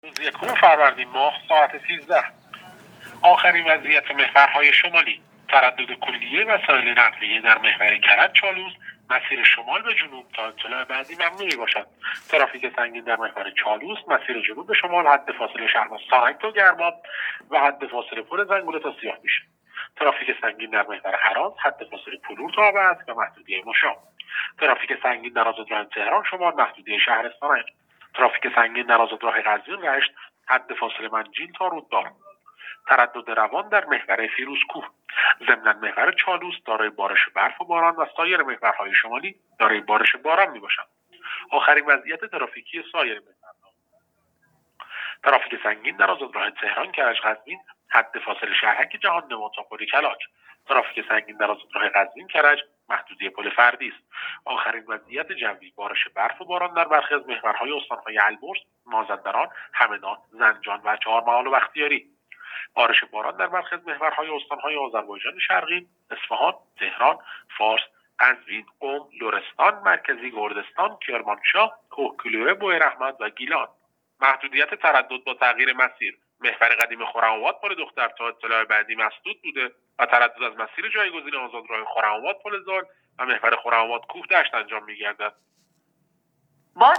روز 1 فروردین ماه ساعت 13. آخرین وضعیت محورهای شمالی: تردد کلیه وسایل نقلیه در محور کرج چالوس مسیر شمال به جنوب تا اطلاع بعدی ممنوع باشد. ترافیک سنگین در محور چالوس مسیر جنوب به شمال حد فاصله شهرباز سانک تا گرماب و حد فاصله پل زنگوله تا سیاه‌پیش. ترافیک سنگین در محور هرات حد فاصله پلور تا آبعصر و محدودیه مشا. ترافیک سنگین در آزادراه تهران شمال محدودیه شهرستان. ترافیک سنگین در آزادراه قزوین رشت حد فاصله منجیل تا روددار. تردد روان در محور فیروزکوه. ضمن محور چالوس دارای بارش برف و باران و سایر محورهای شمالی دارای بارش باران میباشند. آخرین وضعیت ترافیکی سایر محورها: ترافیک سنگین در آزادراه تهران کرج قزوین حد فاصله شهرک جهان نما تا پل کلاج. ترافیک سنگین در آزادراه قزوین کرج محدودیه پل فردی است. آخرین وضعیت جوی: بارش برف و باران در برخی از محورهای استانهای البرز، مازندران، همدان، زنجان و چهارمحال و بختیاری. بارش باران در برخی از محورهای استانهای آذربایجان شرقی، اصفهان، تهران، فارس، قزوین، قم، لرستان، مرکزی کردستان، کرمانشاه، کوهگیلویه، بویراحمد و گیلان. محدودیت تردد با تغییر مسیر: محور قدیم خرم‌آباد پل دختر تا اطلاع بعدی مسدود بوده و تردد از مسیر جایگزین آزادراه خرم‌آباد پل زال و محور خرم‌آباد کوه دشت انجام می‌گردد.